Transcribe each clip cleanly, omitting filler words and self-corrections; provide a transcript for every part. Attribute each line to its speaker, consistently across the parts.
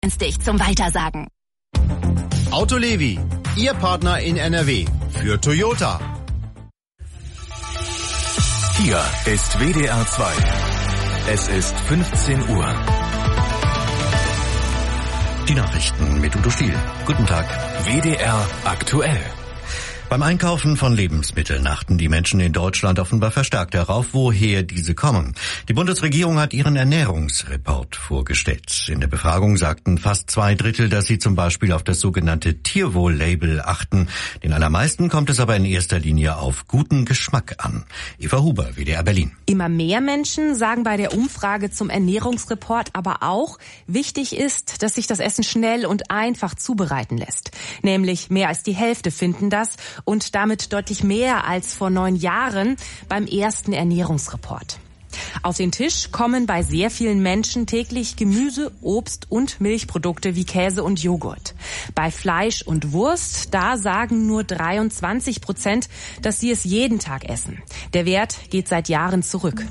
Speaker 1: kennst dich zum Weitersagen.
Speaker 2: Autolevi, Ihr Partner in NRW für Toyota.
Speaker 3: Hier ist WDR 2. Es ist 15 Uhr.
Speaker 4: Die Nachrichten mit Udo Stiel. Guten Tag.
Speaker 3: WDR aktuell.
Speaker 4: Beim Einkaufen von Lebensmitteln achten die Menschen in Deutschland offenbar verstärkt darauf, woher diese kommen. Die Bundesregierung hat ihren Ernährungsreport vorgestellt. In der Befragung sagten fast 2/3, dass sie zum Beispiel auf das sogenannte Tierwohl-Label achten. Den allermeisten kommt es aber in erster Linie auf guten Geschmack an. Eva Huber, WDR Berlin.
Speaker 5: Immer mehr Menschen sagen bei der Umfrage zum Ernährungsreport aber auch, wichtig ist, dass sich das Essen schnell und einfach zubereiten lässt. Nämlich mehr als die Hälfte finden das. Und damit deutlich mehr als vor 9 Jahren beim ersten Ernährungsreport. Auf den Tisch kommen bei sehr vielen Menschen täglich Gemüse, Obst und Milchprodukte wie Käse und Joghurt. Bei Fleisch und Wurst, da sagen nur 23%, dass sie es jeden Tag essen. Der Wert geht seit Jahren zurück.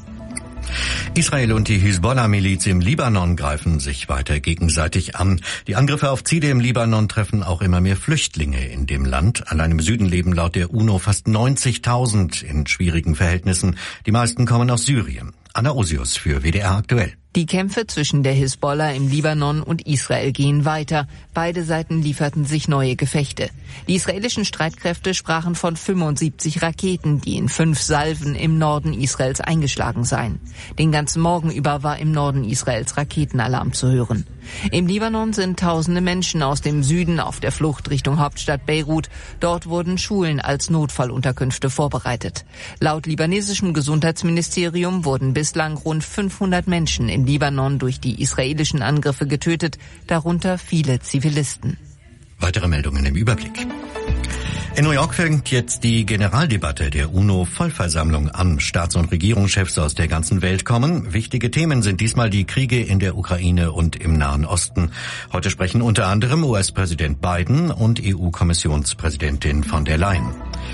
Speaker 4: Israel und die Hisbollah-Miliz im Libanon greifen sich weiter gegenseitig an. Die Angriffe auf Ziele im Libanon treffen auch immer mehr Flüchtlinge in dem Land. Allein im Süden leben laut der UNO fast 90.000 in schwierigen Verhältnissen. Die meisten kommen aus Syrien. Anna Osius für WDR aktuell.
Speaker 6: Die Kämpfe zwischen der Hisbollah im Libanon und Israel gehen weiter. Beide Seiten lieferten sich neue Gefechte. Die israelischen Streitkräfte sprachen von 75 Raketen, die in 5 Salven im Norden Israels eingeschlagen seien. Den ganzen Morgen über war im Norden Israels Raketenalarm zu hören. Im Libanon sind tausende Menschen aus dem Süden auf der Flucht Richtung Hauptstadt Beirut. Dort wurden Schulen als Notfallunterkünfte vorbereitet. Laut libanesischem Gesundheitsministerium wurden bislang rund 500 Menschen im Libanon durch die israelischen Angriffe getötet, darunter viele Zivilisten.
Speaker 4: Weitere Meldungen im Überblick. In New York fängt jetzt die Generaldebatte der UNO-Vollversammlung an. Staats- und Regierungschefs aus der ganzen Welt kommen. Wichtige Themen sind diesmal die Kriege in der Ukraine und im Nahen Osten. Heute sprechen unter anderem US-Präsident Biden und EU-Kommissionspräsidentin von der Leyen.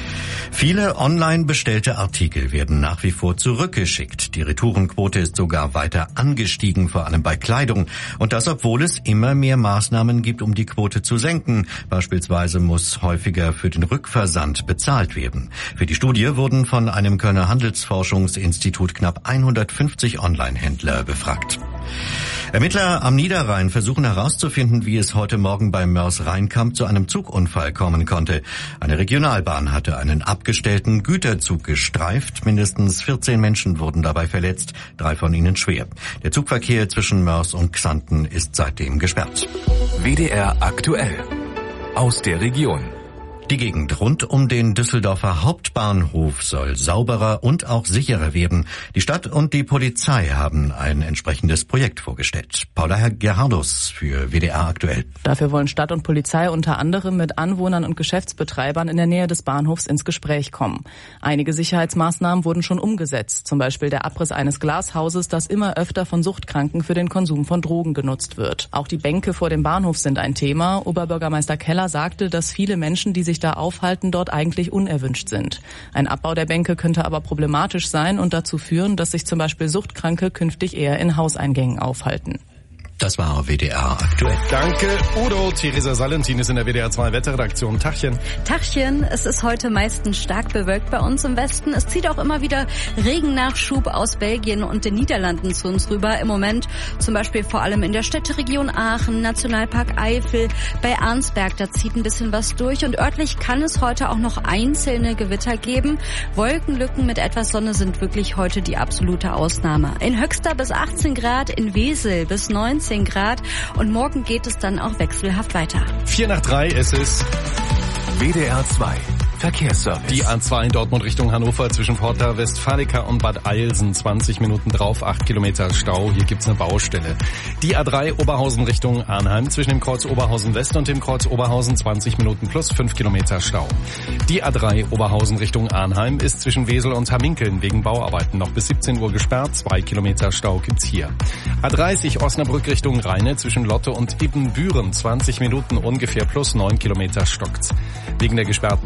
Speaker 4: Viele online bestellte Artikel werden nach wie vor zurückgeschickt. Die Retourenquote ist sogar weiter angestiegen, vor allem bei Kleidung. Und das, obwohl es immer mehr Maßnahmen gibt, um die Quote zu senken. Beispielsweise muss häufiger für den Rückversand bezahlt werden. Für die Studie wurden von einem Kölner Handelsforschungsinstitut knapp 150 Online-Händler befragt. Ermittler am Niederrhein versuchen herauszufinden, wie es heute Morgen beim Mörs-Rheinkamp zu einem Zugunfall kommen konnte. Eine Regionalbahn hatte einen abgestellten Güterzug gestreift. Mindestens 14 Menschen wurden dabei verletzt, 3 von ihnen schwer. Der Zugverkehr zwischen Mörs und Xanten ist seitdem gesperrt.
Speaker 3: WDR aktuell. Aus der Region.
Speaker 4: Die Gegend rund um den Düsseldorfer Hauptbahnhof soll sauberer und auch sicherer werden. Die Stadt und die Polizei haben ein entsprechendes Projekt vorgestellt. Paula Gerhardus für WDR aktuell.
Speaker 7: Dafür wollen Stadt und Polizei unter anderem mit Anwohnern und Geschäftsbetreibern in der Nähe des Bahnhofs ins Gespräch kommen. Einige Sicherheitsmaßnahmen wurden schon umgesetzt. Zum Beispiel der Abriss eines Glashauses, das immer öfter von Suchtkranken für den Konsum von Drogen genutzt wird. Auch die Bänke vor dem Bahnhof sind ein Thema. Oberbürgermeister Keller sagte, dass viele Menschen, die sich da aufhalten, dort eigentlich unerwünscht sind. Ein Abbau der Bänke könnte aber problematisch sein und dazu führen, dass sich zum Beispiel Suchtkranke künftig eher in Hauseingängen aufhalten.
Speaker 4: Das war WDR aktuell.
Speaker 8: Danke, Udo. Theresa Salentin ist in der WDR 2 Wetterredaktion. Tachchen.
Speaker 9: Tachchen, es ist heute meistens stark bewölkt bei uns im Westen. Es zieht auch immer wieder Regennachschub aus Belgien und den Niederlanden zu uns rüber. Im Moment zum Beispiel vor allem in der Städteregion Aachen, Nationalpark Eifel, bei Arnsberg, da zieht ein bisschen was durch. Und örtlich kann es heute auch noch einzelne Gewitter geben. Wolkenlücken mit etwas Sonne sind wirklich heute die absolute Ausnahme. In Höxter bis 18 Grad, in Wesel bis 19 Grad und morgen geht es dann auch wechselhaft weiter.
Speaker 8: 2:04, es ist
Speaker 3: WDR 2 Verkehrsservice.
Speaker 8: Die A2 in Dortmund Richtung Hannover zwischen Porta Westfalica und Bad Eilsen. 20 Minuten drauf, 8 Kilometer Stau. Hier gibt's eine Baustelle. Die A3 Oberhausen Richtung Arnheim zwischen dem Kreuz Oberhausen West und dem Kreuz Oberhausen 20 Minuten plus 5 Kilometer Stau. Die A3 Oberhausen Richtung Arnheim ist zwischen Wesel und Hamminkeln wegen Bauarbeiten noch bis 17 Uhr gesperrt. 2 Kilometer Stau gibt's hier. A30 Osnabrück Richtung Rheine zwischen Lotte und Ibbenbüren. 20 Minuten ungefähr plus 9 Kilometer stockt's. Wegen der gesperrten A40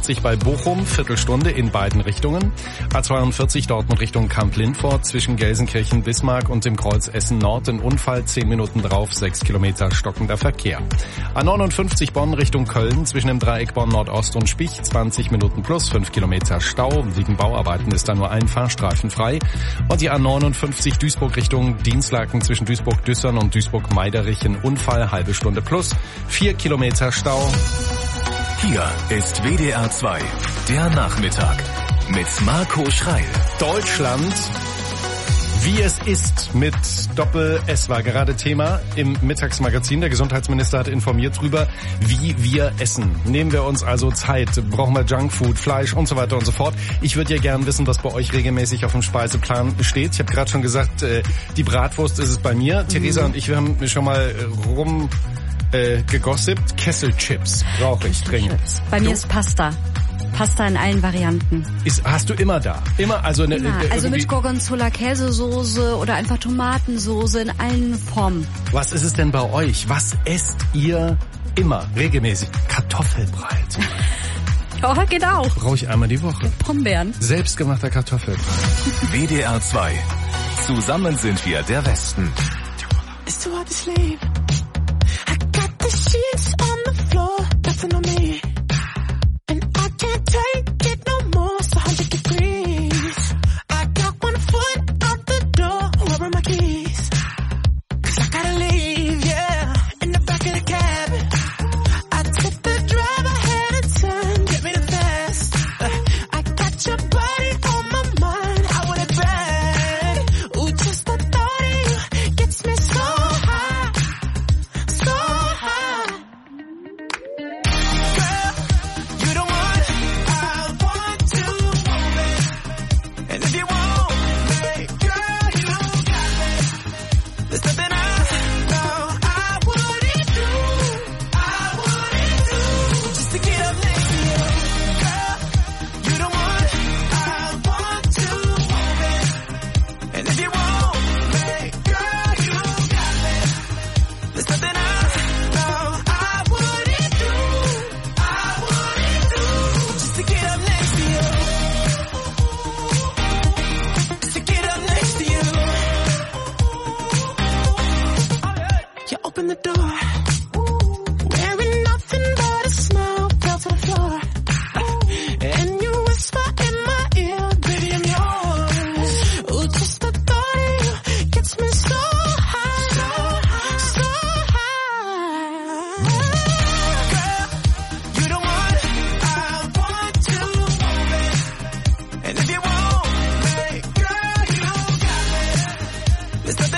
Speaker 8: A50 bei Bochum, Viertelstunde in beiden Richtungen. A42 Dortmund Richtung Kamp-Lindfort zwischen Gelsenkirchen, Bismarck und dem Kreuz Essen Nord ein Unfall, 10 Minuten drauf, 6 Kilometer stockender Verkehr. A59 Bonn Richtung Köln zwischen dem Dreieck Bonn Nordost und Spich, 20 Minuten plus, 5 Kilometer Stau. Wegen Bauarbeiten ist da nur ein Fahrstreifen frei. Und die A59 Duisburg Richtung Dienstlaken zwischen Duisburg-Düssern und Duisburg-Meiderich ein Unfall, halbe Stunde plus, 4 Kilometer Stau.
Speaker 3: Hier ist WDR 2, der Nachmittag mit Marco Schreil.
Speaker 8: Deutschland, wie es ist mit Doppel-S war gerade Thema im Mittagsmagazin. Der Gesundheitsminister hat informiert darüber, wie wir essen. Nehmen wir uns also Zeit, brauchen wir Junkfood, Fleisch und so weiter und so fort. Ich würde ja gern wissen, was bei euch regelmäßig auf dem Speiseplan steht. Ich habe gerade schon gesagt, die Bratwurst ist es bei mir. Theresa und ich, wir haben schon mal gegossipt. Kesselchips brauche ich dringend.
Speaker 9: Bei mir ist Pasta. Pasta in allen Varianten.
Speaker 8: Hast du immer da? Immer? Also
Speaker 9: mit Gorgonzola Käsesoße oder einfach Tomatensoße in allen Formen.
Speaker 8: Was ist es denn bei euch? Was esst ihr immer regelmäßig? Kartoffelbrei.
Speaker 9: Oh, geht auch.
Speaker 8: Brauche ich einmal die Woche.
Speaker 9: Brombeeren.
Speaker 8: Selbstgemachter Kartoffelbrei.
Speaker 3: WDR 2. Zusammen sind wir der Westen.
Speaker 1: It's too hard to sleep. I got the sheets on the floor, nothing on me. Can't take it no more, it's 100 degrees. I got one foot out the door, where are my keys? 'Cause I gotta leave, yeah, in the back of the cab. I took the drive, I had a turn, get me the fast. I got your body on my mind, I want it bad. Ooh, just the thought of you gets me so high, so high. Girl, you don't want open the door, wearing nothing but a smile, fell to the floor, and you whisper in my ear, baby, I'm yours. Ooh, just the thought of you gets me so high, so high. Girl, you don't want it, I want to move it, and if you want me, girl, you got it. There's nothing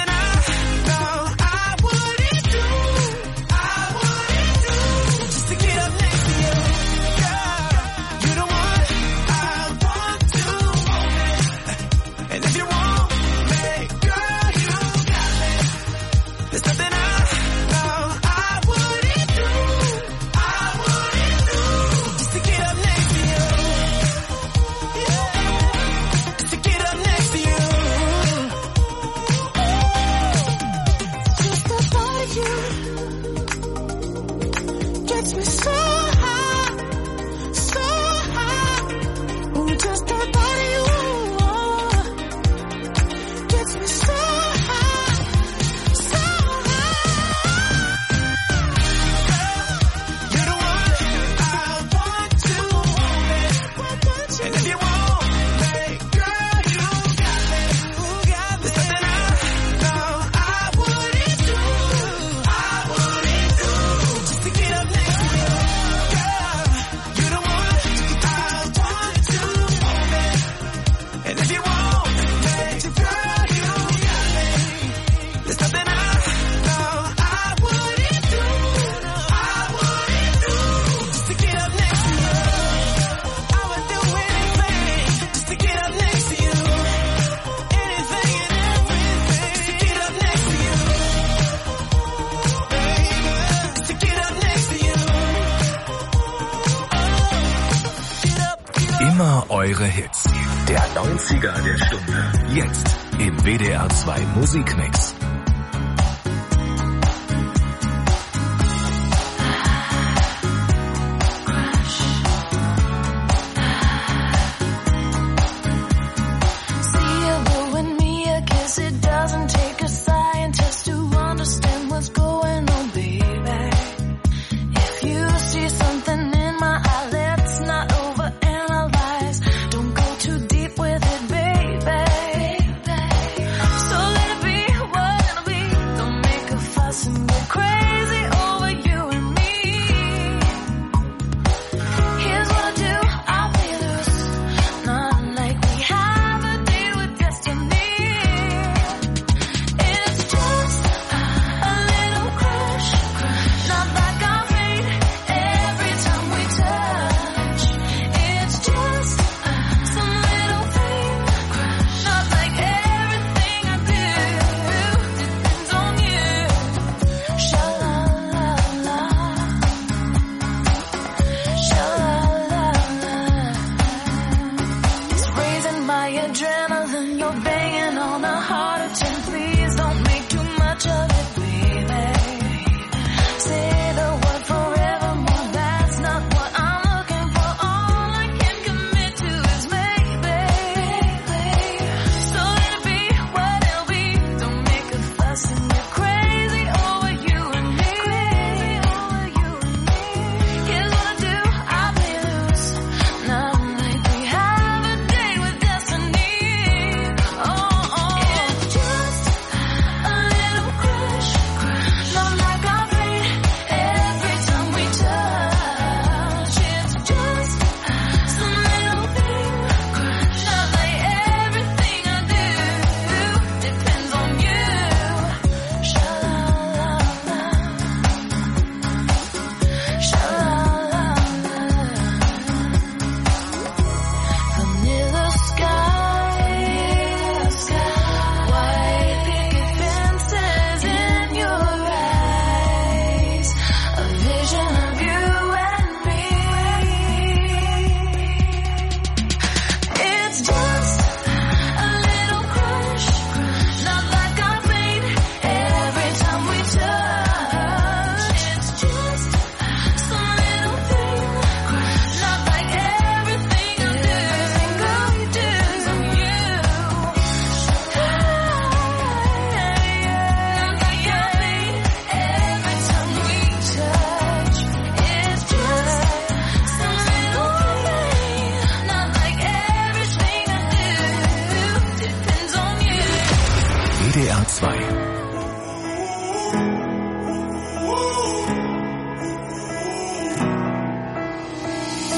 Speaker 3: Eure Hits. Der 90er der Stunde. Jetzt im WDR 2 Musikmix.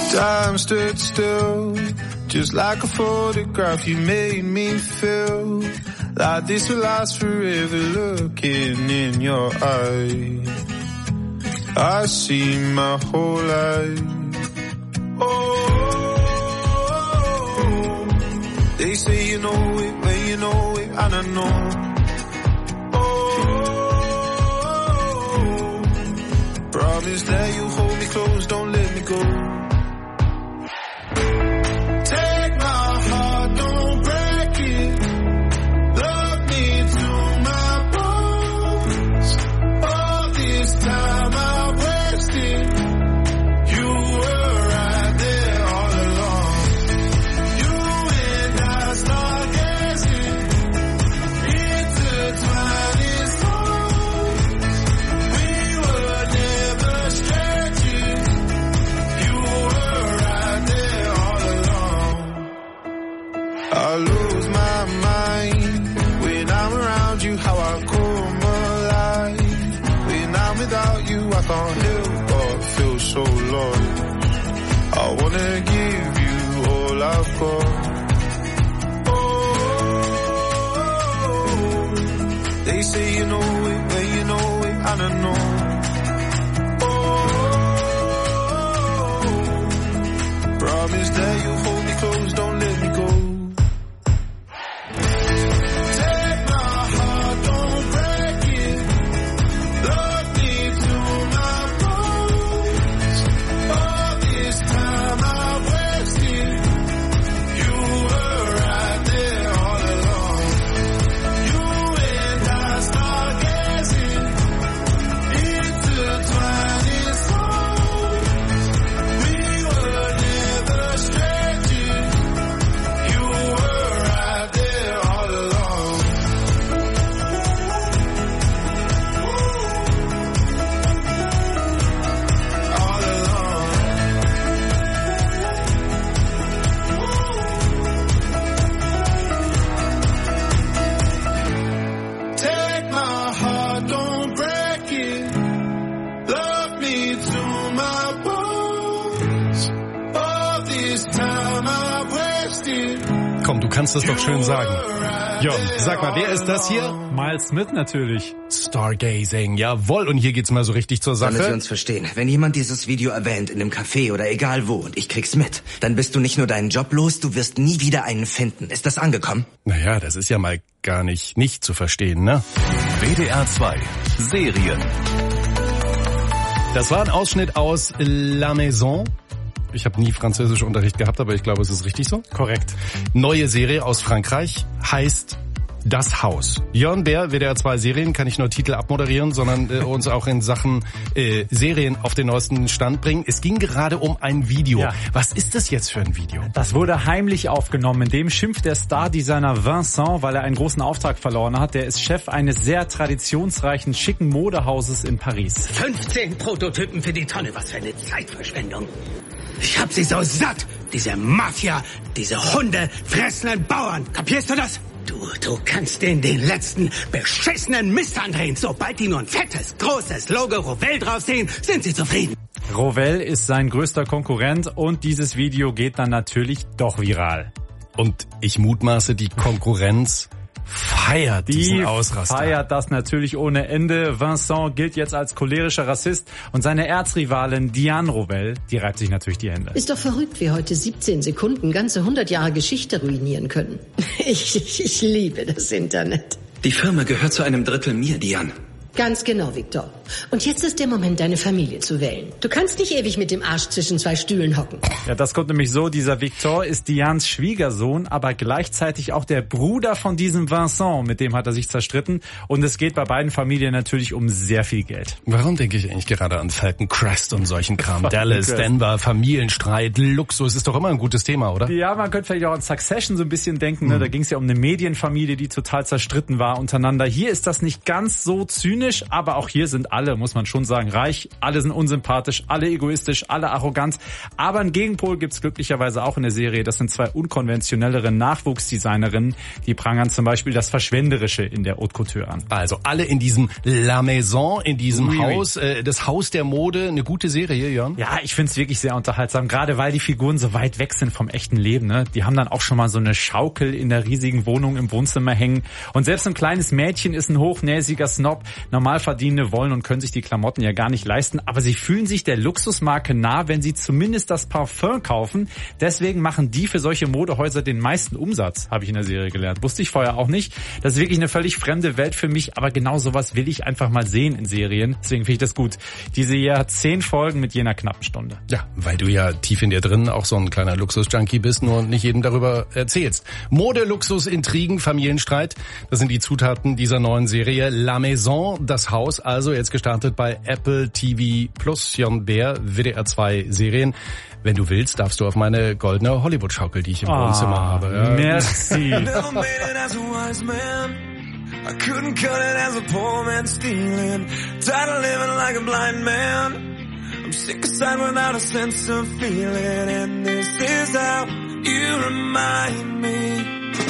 Speaker 10: Time stood still, just like a photograph. You made me feel like this will last forever. Looking in your eyes, I see my whole life. Oh, they say you know it, when you know it, and I know. Oh, promise that you hold me close, don't let me go. I lose my mind when I'm around you, how I come alive. When I'm without you, I can't help but feel so lost. I wanna give you all I've got. Oh, they say you know it, when you know it, and I know. Oh, promise that you'll hold me close, don't let me go.
Speaker 8: Komm, du kannst es doch schön sagen. Jon, sag mal, wer ist das hier?
Speaker 11: Miles Smith natürlich.
Speaker 8: Stargazing, jawohl. Und hier geht's mal so richtig zur Sache.
Speaker 12: Damit wir uns verstehen, wenn jemand dieses Video erwähnt, in einem Café oder egal wo, und ich krieg's mit, dann bist du nicht nur deinen Job los, du wirst nie wieder einen finden. Ist das angekommen?
Speaker 8: Naja, das ist ja mal gar nicht zu verstehen, ne?
Speaker 3: WDR 2 Serien.
Speaker 8: Das war ein Ausschnitt aus La Maison. Ich habe nie Französischunterricht gehabt, aber ich glaube, es ist richtig so.
Speaker 11: Korrekt.
Speaker 8: Neue Serie aus Frankreich heißt Das Haus. Jörn Bär, WDR 2 Serien, kann nicht nur Titel abmoderieren, sondern uns auch in Sachen Serien auf den neuesten Stand bringen. Es ging gerade um ein Video. Ja. Was ist das jetzt für ein Video?
Speaker 11: Das wurde heimlich aufgenommen. In dem schimpft der Stardesigner Vincent, weil er einen großen Auftrag verloren hat. Der ist Chef eines sehr traditionsreichen, schicken Modehauses in Paris.
Speaker 13: 15 Prototypen für die Tonne. Was für eine Zeitverschwendung. Ich hab sie so satt. Diese Mafia, diese hundefressenden Bauern. Kapierst du das? Du kannst den letzten beschissenen Mist andrehen. Sobald die nur ein fettes, großes Logo Rowell drauf sehen, sind sie zufrieden.
Speaker 11: Rowell ist sein größter Konkurrent und dieses Video geht dann natürlich doch viral.
Speaker 8: Und ich mutmaße, die Konkurrenz feiert diesen Ausraster.
Speaker 11: Feiert das natürlich ohne Ende. Vincent gilt jetzt als cholerischer Rassist und seine Erzrivalin Diane Rowell, die reibt sich natürlich die Hände.
Speaker 14: Ist doch verrückt, wie heute 17 Sekunden ganze 100 Jahre Geschichte ruinieren können. Ich liebe das Internet.
Speaker 12: Die Firma gehört zu einem Drittel mir, Diane.
Speaker 14: Ganz genau, Victor. Und jetzt ist der Moment, deine Familie zu wählen. Du kannst nicht ewig mit dem Arsch zwischen zwei Stühlen hocken.
Speaker 11: Ja, das kommt nämlich so. Dieser Victor ist Dianes Schwiegersohn, aber gleichzeitig auch der Bruder von diesem Vincent. Mit dem hat er sich zerstritten. Und es geht bei beiden Familien natürlich um sehr viel Geld.
Speaker 8: Warum denke ich eigentlich gerade an Falcon Crest und solchen Kram? Dallas, Denver, Familienstreit, Luxus. Ist doch immer ein gutes Thema, oder?
Speaker 11: Ja, man könnte vielleicht auch an Succession so ein bisschen denken. Ne? Da ging es ja um eine Medienfamilie, die total zerstritten war untereinander. Hier ist das nicht ganz so zynisch, aber auch hier sind alle alle, muss man schon sagen, reich, alle sind unsympathisch, alle egoistisch, alle arrogant. Aber einen Gegenpol gibt's glücklicherweise auch in der Serie. Das sind 2 unkonventionellere Nachwuchsdesignerinnen, die prangern zum Beispiel das Verschwenderische in der Haute Couture an.
Speaker 8: Also alle in diesem La Maison, in diesem Haus, das Haus der Mode, eine gute Serie, Jörn?
Speaker 11: Ja, ich find's wirklich sehr unterhaltsam, gerade weil die Figuren so weit weg sind vom echten Leben. Ne? Die haben dann auch schon mal so eine Schaukel in der riesigen Wohnung im Wohnzimmer hängen. Und selbst ein kleines Mädchen ist ein hochnäsiger Snob. Normalverdienende wollen und können sich die Klamotten ja gar nicht leisten. Aber sie fühlen sich der Luxusmarke nah, wenn sie zumindest das Parfum kaufen. Deswegen machen die für solche Modehäuser den meisten Umsatz, habe ich in der Serie gelernt. Wusste ich vorher auch nicht. Das ist wirklich eine völlig fremde Welt für mich. Aber genau sowas will ich einfach mal sehen in Serien. Deswegen finde ich das gut. Diese Serie hat 10 Folgen mit jener knappen Stunde.
Speaker 8: Ja, weil du ja tief in dir drin auch so ein kleiner Luxus-Junkie bist, nur nicht jedem darüber erzählst. Mode, Luxus, Intrigen, Familienstreit, das sind die Zutaten dieser neuen Serie La Maison, das Haus, also jetzt gestartet bei Apple TV Plus, Jon Bär, WDR 2 Serien. Wenn du willst, darfst du auf meine goldene Hollywood-Schaukel, die ich im Wohnzimmer habe. Ja.
Speaker 11: Merci.
Speaker 10: I couldn't cut it as a poor man stealing. Tired of living like a blind man. I'm sick aside without a sense of feeling. And this is how you remind me.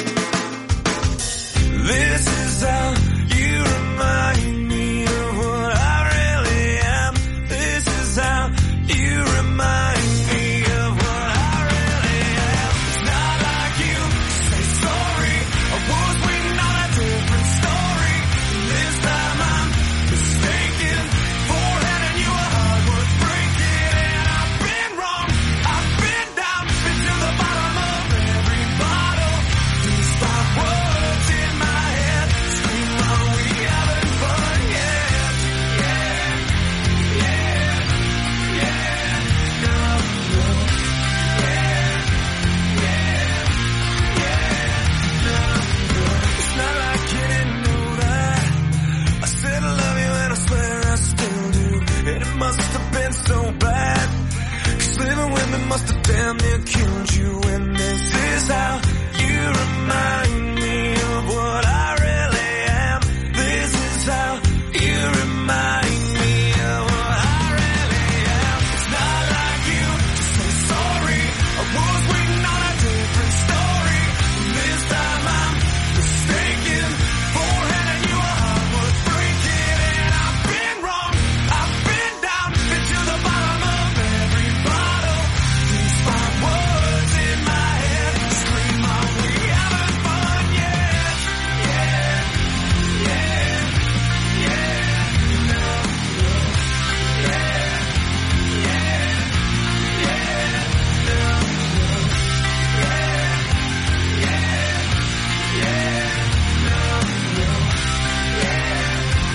Speaker 10: This is how you remind me of what I really am. This is how you remind me of what I really am. It's not like you say sorry. I was waiting on a different story. This time I'm mistaken for handing you a heart worth breaking. And I've been wrong, I've been down, been to the bottom of every bottle. These 5 words in my head scream, are we having fun yet? Yeah, yeah, yeah, no, no, yeah, yeah, yeah, no, no. It's not like you didn't know that. I said I love you and I swear I still do. And it must have been so bad, 'cause living with me must have damn near killed you. And this is how you remind me of what I really am. This is how you remind me of what I really am. It's not like you to say sorry. I was waiting on a different story. And this time I'm mistaken for handing you a heart worth breaking. And I've been wrong, I've been down, been to the bottom of every bottle. These 5 words in my head scream, are we having fun yet? Yeah, yeah, yeah, no, no, yeah, yeah, yeah, no, no, yeah, yeah, yeah, no, no, yeah,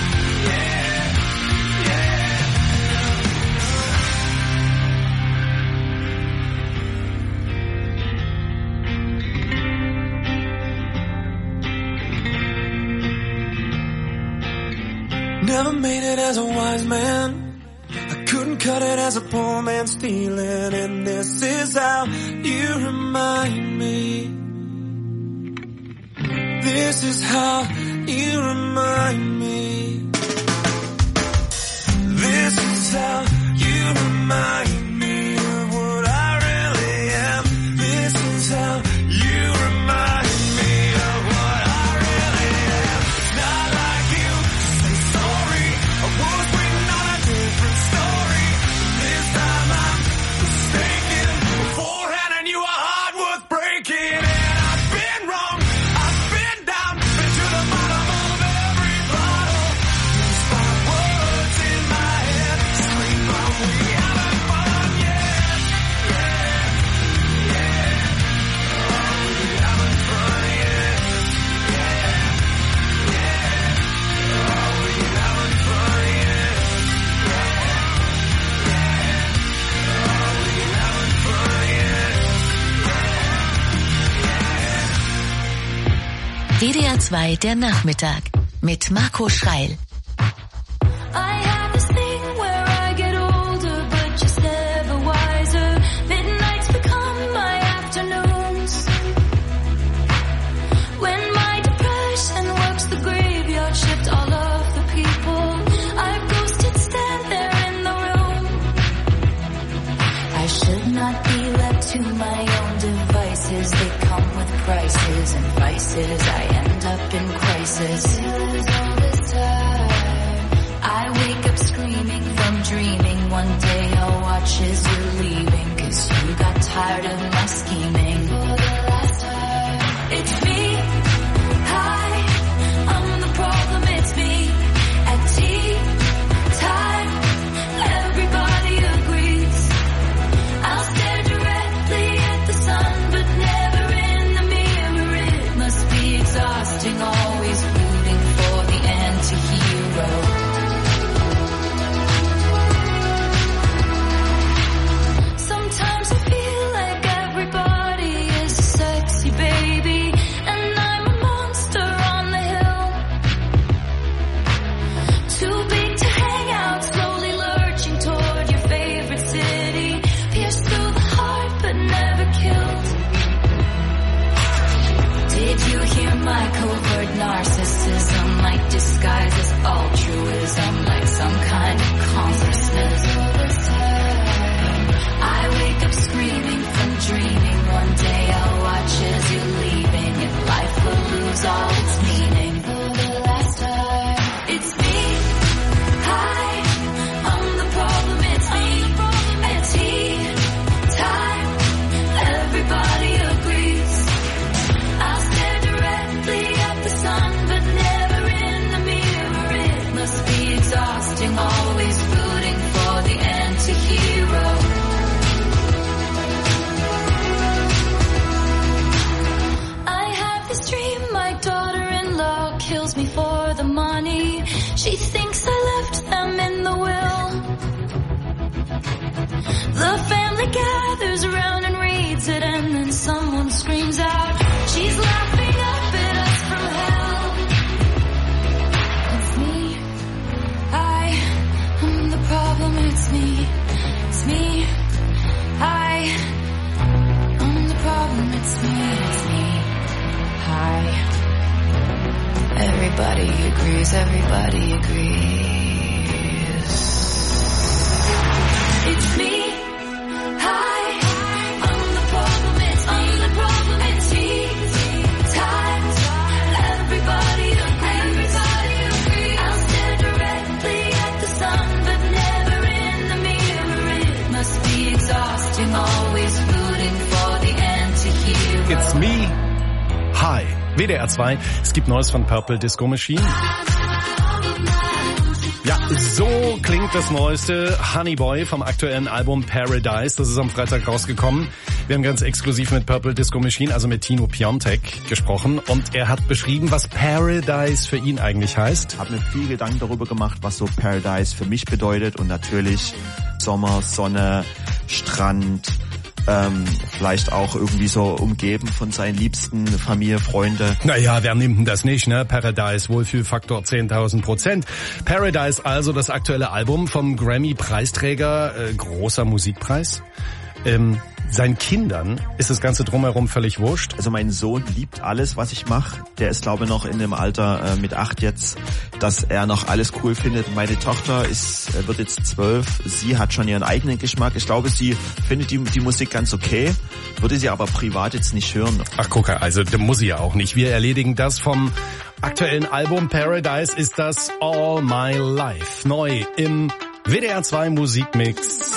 Speaker 10: Never made it as a wise man. I couldn't cut it as a poor man stealing. And this is how you remind me. This is how you remind me. This is how you remind me of what I really am. This is how you remind me of what I really am. It's not like you to say sorry. I was waiting on a different story. This time I'm mistaken for handing you a heart worth breaking. And I've been wrong, I've been down, been to the bottom of every bottle. These 5 words in my head scream, are we having fun yet? Yeah, yeah, are we having fun yet? Yeah, yeah, are we having fun yet?
Speaker 15: WDR 2 der Nachmittag mit Marco Schreil.
Speaker 1: I have this thing where I get older, but just never wiser. Midnights become my afternoons. When my depression works the graveyard shift, all of the people I've ghosted
Speaker 16: places, I end up in crisis. I wake up screaming from dreaming. One day I'll watch as you're leaving, 'cause you got tired of my scheming. It's me, hi, I'm the problem, it's me. At tea time, everybody agrees. I'll stare directly at the sun, but never in the mirror. It must be exhausting, always rooting for the anti-hero. Sometimes I feel like everybody is sexy, baby, and I'm a monster on the hill. Too big to hang out, slowly lurching toward your favorite city. Pierced through the heart, but never killed. Did you hear my covert narcissism? Like disguise as altruism, like some kind of consciousness. I wake up screaming from dreaming. One day I'll watch as you're leaving, and life will lose all its meaning. It's me, hi, I'm the problem, it's me. At tea time, everybody agrees. I'll stare directly at the sun, but never in the mirror. It must be exhausting, always rooting for the anti-hero. I have this dream, my daughter-in-law kills me for the money. She thinks I left them in the will. The family gathers around and reads it, and then someone screams out, she's laughing up at us from hell. It's me, I'm the problem, it's me. It's me, I'm the problem, it's me. Hi. Everybody agrees, everybody agrees. It's me, hi, I'm the problem, it's me. Times, everybody agrees. I'll stare directly at the sun, but never in the mirror. It must be exhausting, always rooting for the anti-hero.
Speaker 8: It's me, hi. WDR 2, es gibt Neues von Purple Disco Machine. Ja, so klingt das neueste Honey Boy vom aktuellen Album Paradise. Das ist am Freitag rausgekommen. Wir haben ganz exklusiv mit Purple Disco Machine, also mit Tino Piontek, gesprochen. Und er hat beschrieben, was Paradise für ihn eigentlich heißt.
Speaker 17: Ich habe mir viel Gedanken darüber gemacht, was so Paradise für mich bedeutet. Und natürlich Sommer, Sonne, Strand, vielleicht auch irgendwie so umgeben von seinen Liebsten, Familie, Freunde.
Speaker 8: Naja, wer nimmt denn das nicht, ne? Paradise, Wohlfühlfaktor 10.000%. Paradise also, das aktuelle Album vom Grammy-Preisträger, großer Musikpreis. Seinen Kindern ist das Ganze drumherum völlig wurscht.
Speaker 17: Also mein Sohn liebt alles, was ich mache. Der ist, glaube ich, noch in dem Alter mit 8 jetzt, dass er noch alles cool findet. Meine Tochter wird jetzt 12. Sie hat schon ihren eigenen Geschmack. Ich glaube, sie findet die Musik ganz okay, würde sie aber privat jetzt nicht hören.
Speaker 8: Ach, guck, also das muss sie ja auch nicht. Wir erledigen das vom aktuellen Album Paradise, ist das All My Life. Neu im WDR 2 Musikmix.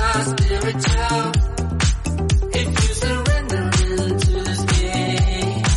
Speaker 16: If you surrender into this game.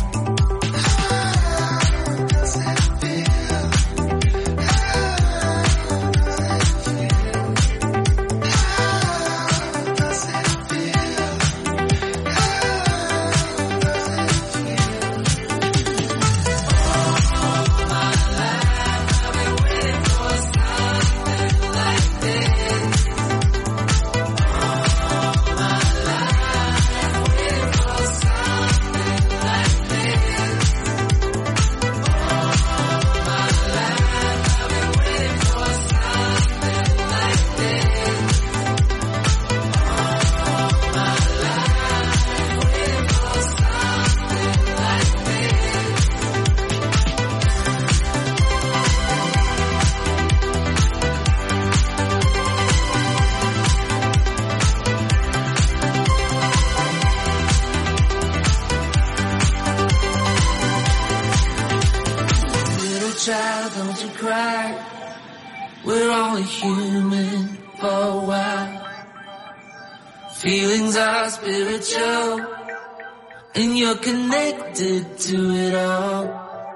Speaker 16: don't you cry. We're only human for a while. Feelings are spiritual, and you're connected to it all.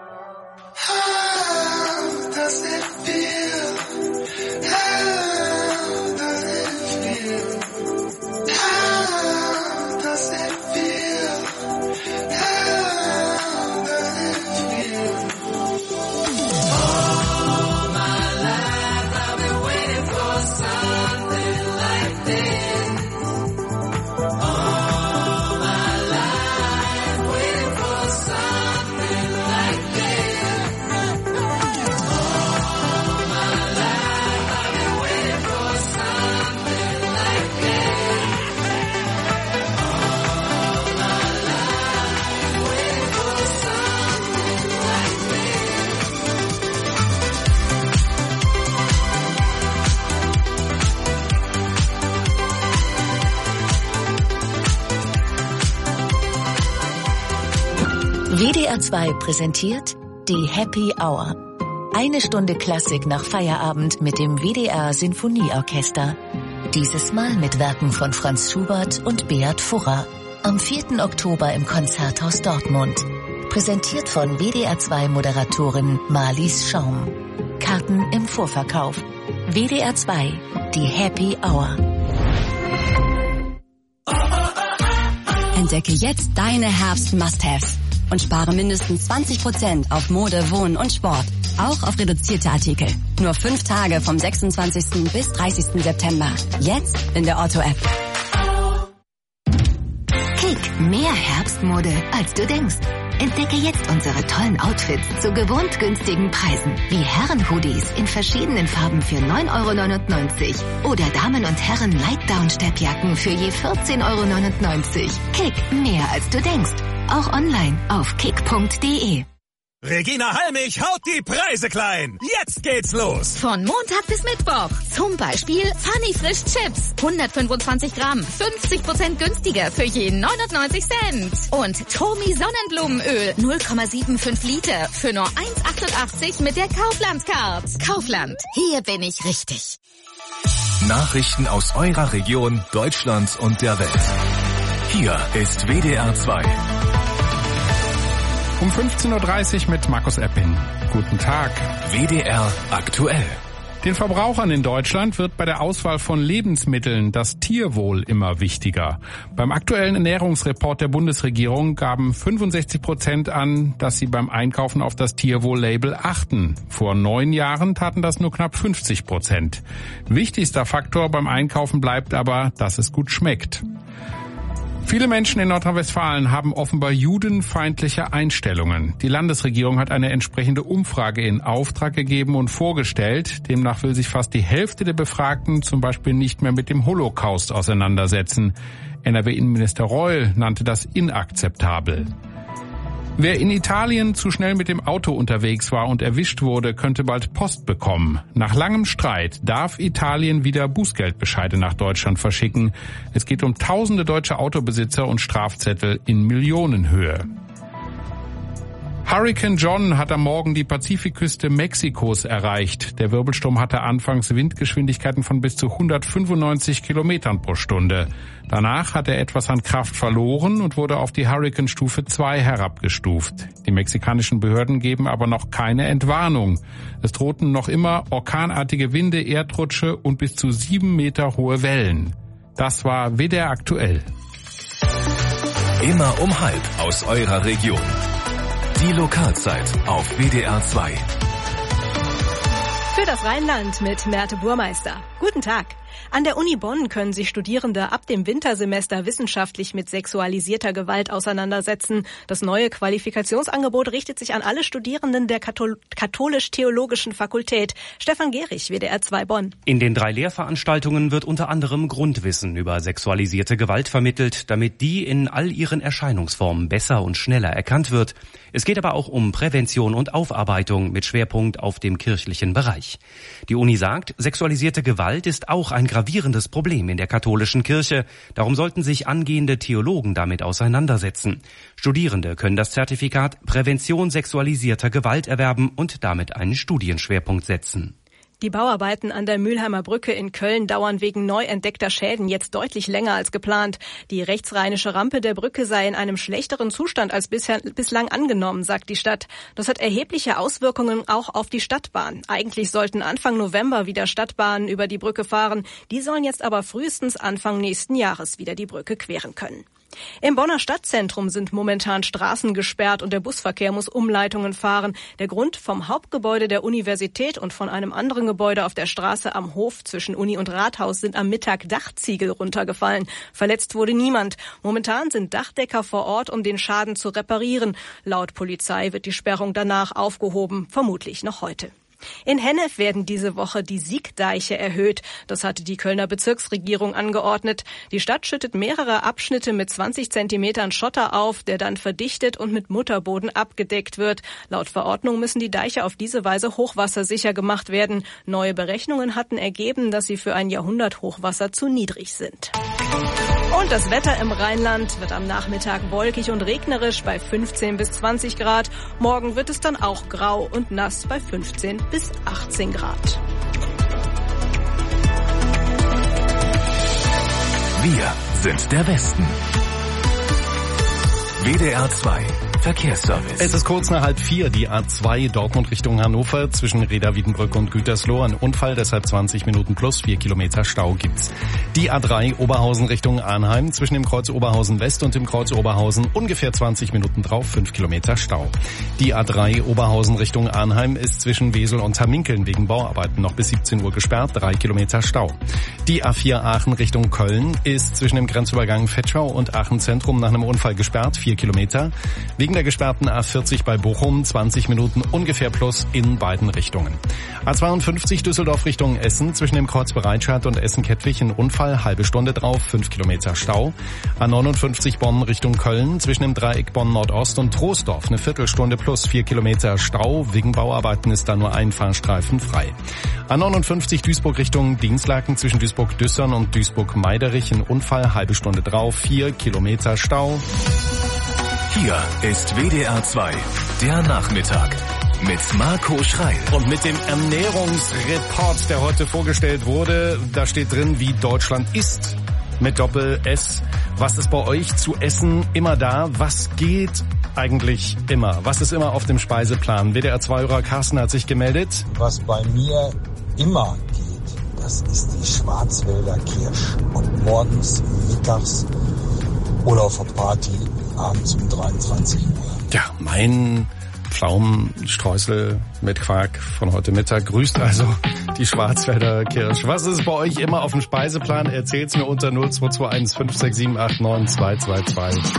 Speaker 16: How does it feel? How does it feel? How does it feel? How does it feel? All my life I've been waiting for something like this. All my life waiting for something like this. All my life I've been waiting for something like this. All my life waiting for something like
Speaker 15: WDR 2 präsentiert die Happy Hour. Eine Stunde Klassik nach Feierabend mit dem WDR Sinfonieorchester. Dieses Mal mit Werken von Franz Schubert und Beat Furrer. Am 4. Oktober im Konzerthaus Dortmund. Präsentiert von WDR 2 Moderatorin Marlies Schaum. Karten im Vorverkauf. WDR 2, die Happy Hour.
Speaker 18: Entdecke jetzt deine Herbst-Must-Haves und spare mindestens 20% auf Mode, Wohnen und Sport. Auch auf reduzierte Artikel. Nur 5 Tage vom 26. bis 30. September. Jetzt in der Otto-App.
Speaker 15: Kick, mehr Herbstmode, als du denkst. Entdecke jetzt unsere tollen Outfits zu gewohnt günstigen Preisen. Wie Herren-Hoodies in verschiedenen Farben für 9,99 € oder Damen- und Herren-Lightdown-Steppjacken für je 14,99 €. Kick, mehr als du denkst. Auch online auf kick.de.
Speaker 19: Regina Halmich haut die Preise klein. Jetzt geht's los.
Speaker 20: Von Montag bis Mittwoch. Zum Beispiel Funny Frisch Chips. 125 Gramm. 50% günstiger für je 99 Cent. Und Tomi Sonnenblumenöl. 0,75 Liter. Für nur 1,88 mit der Kaufland-Card. Kaufland. Hier bin ich richtig.
Speaker 3: Nachrichten aus eurer Region, Deutschland und der Welt. Hier ist WDR 2.
Speaker 8: Um 15.30 Uhr mit Markus Eppin. Guten Tag.
Speaker 3: WDR aktuell.
Speaker 8: Den Verbrauchern in Deutschland wird bei der Auswahl von Lebensmitteln das Tierwohl immer wichtiger. Beim aktuellen Ernährungsreport der Bundesregierung gaben 65% an, dass sie beim Einkaufen auf das Tierwohl-Label achten. Vor 9 Jahren taten das nur knapp 50%. Wichtigster Faktor beim Einkaufen bleibt aber, dass es gut schmeckt. Viele Menschen in Nordrhein-Westfalen haben offenbar judenfeindliche Einstellungen. Die Landesregierung hat eine entsprechende Umfrage in Auftrag gegeben und vorgestellt. Demnach will sich fast die Hälfte der Befragten zum Beispiel nicht mehr mit dem Holocaust auseinandersetzen. NRW-Innenminister Reul nannte das inakzeptabel. Wer in Italien zu schnell mit dem Auto unterwegs war und erwischt wurde, könnte bald Post bekommen. Nach langem Streit darf Italien wieder Bußgeldbescheide nach Deutschland verschicken. Es geht um tausende deutsche Autobesitzer und Strafzettel in Millionenhöhe. Hurrikan John hat am Morgen die Pazifikküste Mexikos erreicht. Der Wirbelsturm hatte anfangs Windgeschwindigkeiten von bis zu 195 Kilometern pro Stunde. Danach hat er etwas an Kraft verloren und wurde auf die Hurrikanstufe 2 herabgestuft. Die mexikanischen Behörden geben aber noch keine Entwarnung. Es drohten noch immer orkanartige Winde, Erdrutsche und bis zu 7 Meter hohe Wellen. Das war WDR aktuell.
Speaker 3: Immer um halb aus eurer Region. Die Lokalzeit auf WDR 2.
Speaker 21: Für das Rheinland mit Merte Burmeister. Guten Tag. An der Uni Bonn können sich Studierende ab dem Wintersemester wissenschaftlich mit sexualisierter Gewalt auseinandersetzen. Das neue Qualifikationsangebot richtet sich an alle Studierenden der Katholisch-Theologischen Fakultät. Stefan Gehrig, WDR 2 Bonn.
Speaker 22: In den 3 Lehrveranstaltungen wird unter anderem Grundwissen über sexualisierte Gewalt vermittelt, damit die in all ihren Erscheinungsformen besser und schneller erkannt wird. Es geht aber auch um Prävention und Aufarbeitung mit Schwerpunkt auf dem kirchlichen Bereich. Die Uni sagt, sexualisierte Gewalt ist auch ein ein gravierendes Problem in der katholischen Kirche. Darum sollten sich angehende Theologen damit auseinandersetzen. Studierende können das Zertifikat Prävention sexualisierter Gewalt erwerben und damit einen Studienschwerpunkt setzen.
Speaker 21: Die Bauarbeiten an der Mülheimer Brücke in Köln dauern wegen neu entdeckter Schäden jetzt deutlich länger als geplant. Die rechtsrheinische Rampe der Brücke sei in einem schlechteren Zustand als bislang angenommen, sagt die Stadt. Das hat erhebliche Auswirkungen auch auf die Stadtbahn. Eigentlich sollten Anfang November wieder Stadtbahnen über die Brücke fahren. Die sollen jetzt aber frühestens Anfang nächsten Jahres wieder die Brücke queren können. Im Bonner Stadtzentrum sind momentan Straßen gesperrt und der Busverkehr muss Umleitungen fahren. Der Grund: vom Hauptgebäude der Universität und von einem anderen Gebäude auf der Straße am Hof zwischen Uni und Rathaus sind am Mittag Dachziegel runtergefallen. Verletzt wurde niemand. Momentan sind Dachdecker vor Ort, um den Schaden zu reparieren. Laut Polizei wird die Sperrung danach aufgehoben, vermutlich noch heute. In Hennef werden diese Woche die Siegdeiche erhöht. Das hatte die Kölner Bezirksregierung angeordnet. Die Stadt schüttet mehrere Abschnitte mit 20 Zentimetern Schotter auf, der dann verdichtet und mit Mutterboden abgedeckt wird. Laut Verordnung müssen die Deiche auf diese Weise hochwassersicher gemacht werden. Neue Berechnungen hatten ergeben, dass sie für ein Jahrhunderthochwasser zu niedrig sind. Und das Wetter im Rheinland wird am Nachmittag wolkig und regnerisch bei 15 bis 20 Grad. Morgen wird es dann auch grau und nass bei 15 bis 18 Grad.
Speaker 3: Wir sind der Westen. WDR 2 Verkehrsservice.
Speaker 8: Es ist kurz nach 3:30, die A2 Dortmund Richtung Hannover zwischen Reda-Wiedenbrück und Gütersloh. Ein Unfall, deshalb 20 Minuten plus 4 Kilometer Stau gibt's. Die A3 Oberhausen Richtung Arnheim zwischen dem Kreuz Oberhausen West und dem Kreuz Oberhausen ungefähr 20 Minuten drauf, 5 Kilometer Stau. Die A3 Oberhausen Richtung Arnheim ist zwischen Wesel und Hamminkeln wegen Bauarbeiten noch bis 17 Uhr gesperrt, 3 Kilometer Stau. Die A4 Aachen Richtung Köln ist zwischen dem Grenzübergang Vetschau und Aachen Zentrum nach einem Unfall gesperrt, 4 Kilometer. Wegen der gesperrten A40 bei Bochum 20 Minuten ungefähr plus in beiden Richtungen. A52 Düsseldorf Richtung Essen zwischen dem Kreuz Bereitschad und Essen-Kettwig ein Unfall, halbe Stunde drauf, 5 Kilometer Stau. A59 Bonn Richtung Köln zwischen dem Dreieck Bonn Nordost und Troisdorf eine Viertelstunde plus 4 Kilometer Stau. Wegen Bauarbeiten ist da nur ein Fahrstreifen frei. A59 Duisburg Richtung Dinslaken zwischen Duisburg-Düssern und Duisburg-Meiderich ein Unfall, halbe Stunde drauf, 4 Kilometer Stau.
Speaker 3: Hier ist WDR 2, der Nachmittag mit Marco Schreil.
Speaker 8: Und mit dem Ernährungsreport, der heute vorgestellt wurde, da steht drin, wie Deutschland isst. Mit Doppel-S. Was ist bei euch zu essen immer da? Was geht eigentlich immer? Was ist immer auf dem Speiseplan? WDR 2-Hörer Carsten hat sich gemeldet.
Speaker 2: Was bei mir immer geht, das ist die Schwarzwälder Kirsch. Und morgens, mittags oder auf der Party abends um 23 Uhr.
Speaker 8: Ja, mein Pflaumenstreusel mit Quark von heute Mittag grüßt also die Schwarzwälder Kirsch. Was ist bei euch immer auf dem Speiseplan? Erzählt's mir unter 0221 567 89 222.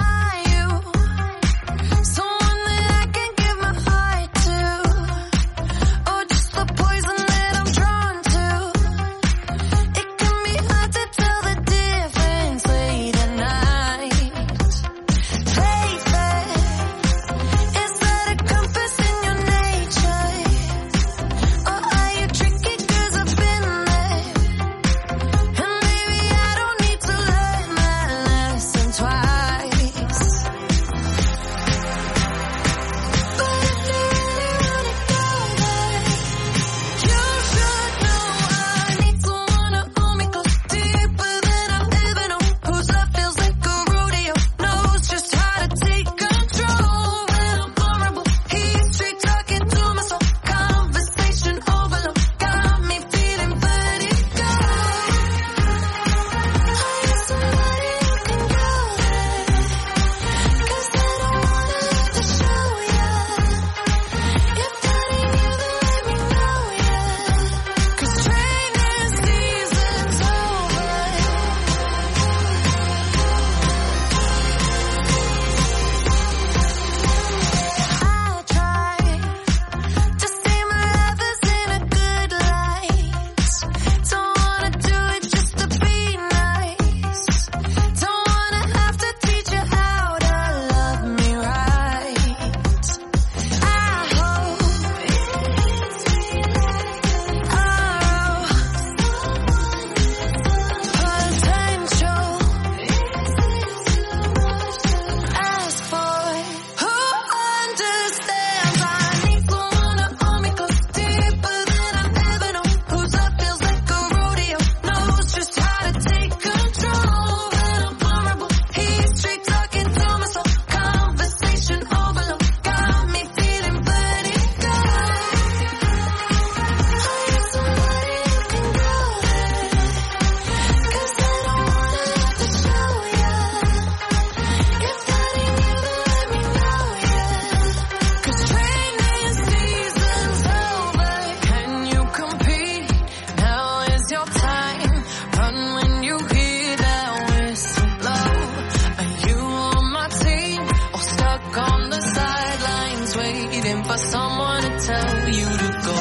Speaker 16: waiting for someone to tell you to go.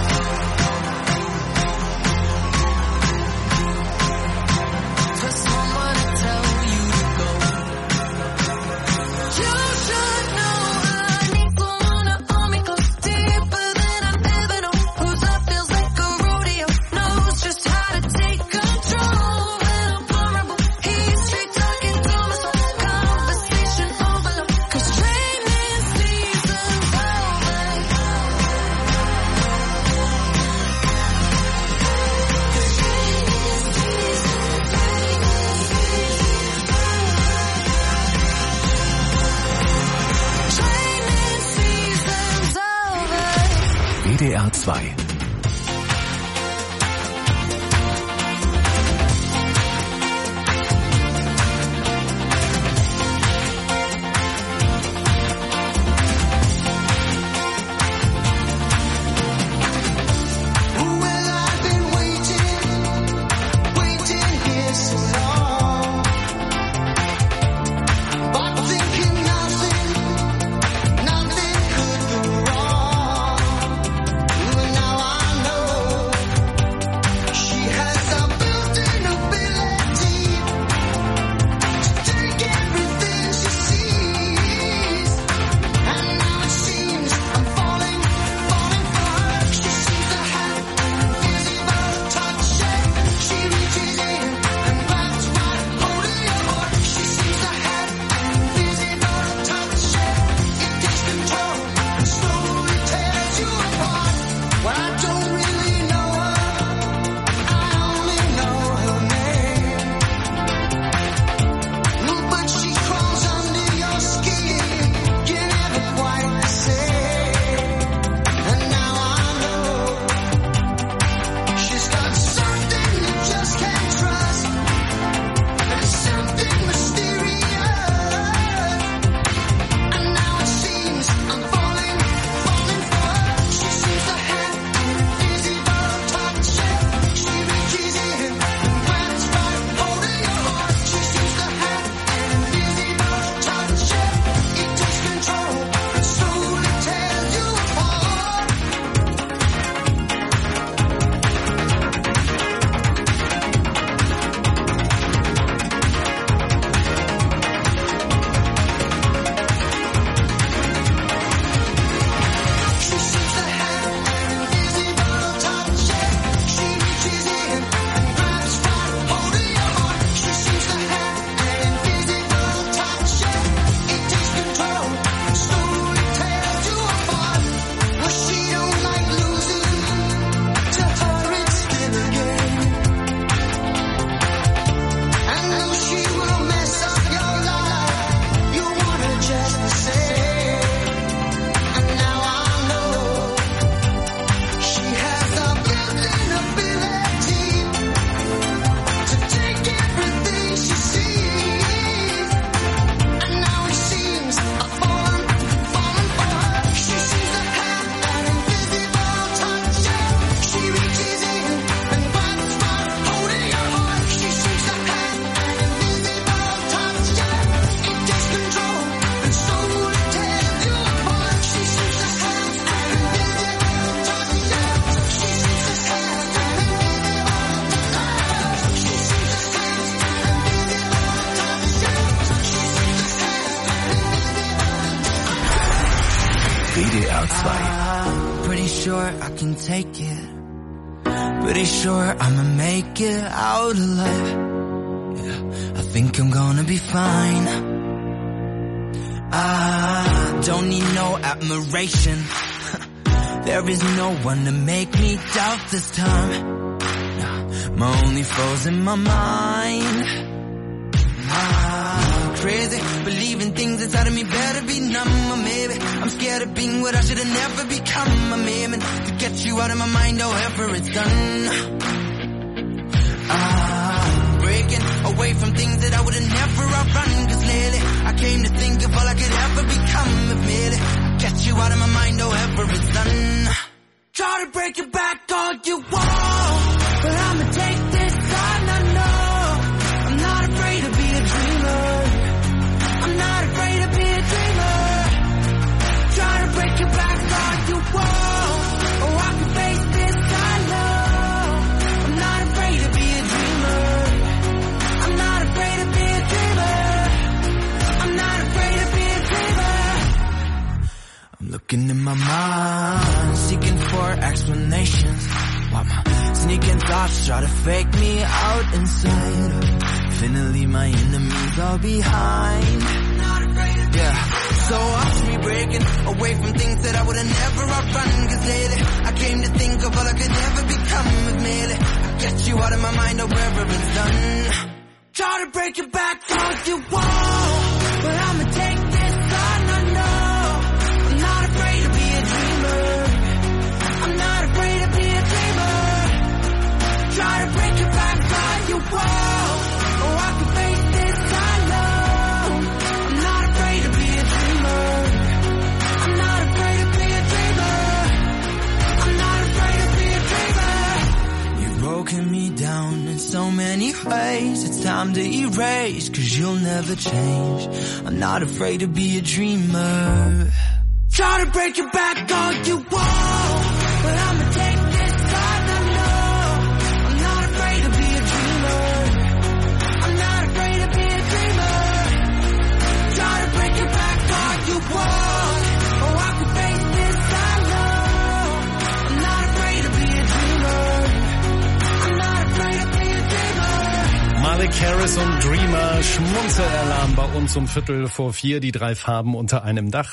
Speaker 16: For someone to tell you to go. You should know I need someone to hold me close, deeper than I've ever known. Whose love feels like a rodeo, knows just how to take control. When I'm vulnerable, he's straight talking to my soul. Conversation overload, 'cause training season's over. Training season's over.
Speaker 3: WDR 2. WDR 2.
Speaker 5: Pretty sure I can take it. Pretty sure I'ma make it out alive. Yeah, I think I'm gonna be fine. I don't need no admiration. There is no one to make me doubt this time. My only foe's in my mind. Crazy, believing things inside of me better be numb, or maybe I'm scared of being what I should have never become. I'm aiming to get you out of my mind, however it's done. Breaking away from things that I would have never outrun, 'cause lately I came to think of all I could ever become. If maybe I get you out of my mind, however it's done. Try to break it back all you want, but I'ma take this time, I know. I'm not afraid to be a dreamer. I'm not afraid to be a dreamer. Try to break it back Looking in my mind, seeking for explanations. Why my sneaking thoughts try to fake me out inside. Finally my enemies are behind. Yeah, so watch me breaking away from things that I would have never outrun. Cause lately I came to think of all I could ever become. If merely I get you out of my mind or wherever it's done. Try to break your back all you want, but I'ma take this on, I know. I'm not afraid to be a dreamer. I'm not afraid to be a dreamer. Try to break your back all you want, oh I can face this, I know. I'm not afraid to be a dreamer. I'm not afraid to be a dreamer. I'm not afraid to be a dreamer. You've broken me down in so many ways. It's time to erase, cause you'll never change. I'm not afraid to be a dreamer. Try to break your back all you want, but I'ma take this time, I know. I'm not afraid to be a dreamer. I'm not afraid to be a dreamer. Try to break your back all you want, oh I can face this, I know. I'm not afraid to be a dreamer. I'm not afraid to be a dreamer.
Speaker 8: Malik Harris und Dreamer, Schmunzelalarm bei uns um 3:45, die 3 Farben unter einem Dach.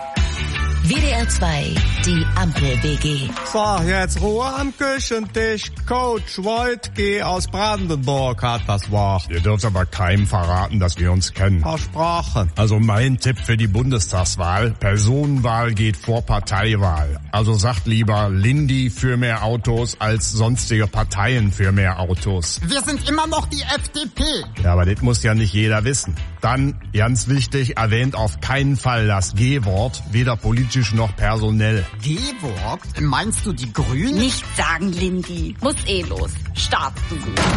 Speaker 15: WDR 2, die Ampel-WG.
Speaker 6: So, jetzt Ruhe am Küchentisch. Coach Wojtke aus Brandenburg hat das Wort.
Speaker 7: Ihr dürft aber keinem verraten, dass wir uns kennen.
Speaker 6: Versprochen.
Speaker 7: Also mein Tipp für die Bundestagswahl: Personenwahl geht vor Parteiwahl. Also sagt lieber Lindy für mehr Autos als sonstige Parteien für mehr Autos.
Speaker 23: Wir sind immer noch die FDP.
Speaker 7: Ja, aber das muss ja nicht jeder wissen. Dann, ganz wichtig, erwähnt auf keinen Fall das G-Wort, weder politisch noch personell.
Speaker 23: G-Wort? Meinst du die Grünen?
Speaker 24: Nicht sagen, Lindy. Muss eh los. Start du.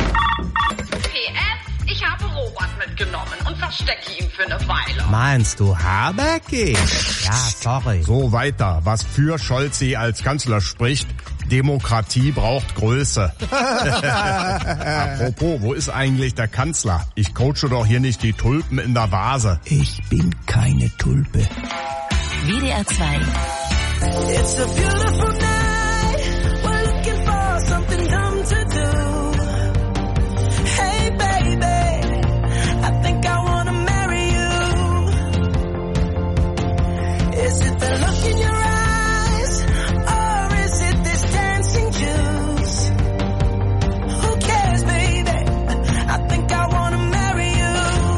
Speaker 25: PS, ich habe Robert mitgenommen und verstecke ihn für eine Weile.
Speaker 6: Meinst du Habeck? Ja, sorry.
Speaker 7: So weiter, was für Scholzi als Kanzler spricht. Demokratie braucht Größe. Apropos, wo ist eigentlich der Kanzler? Ich coache doch hier nicht die Tulpen in der Vase.
Speaker 6: Ich bin keine Tulpe.
Speaker 15: WDR 2.
Speaker 1: It's a beautiful night. We're looking for something dumb to do. Hey baby, I think I wanna marry you. Is it the look in your eyes, or is it this dancing juice? Who cares, baby? I think I wanna marry you.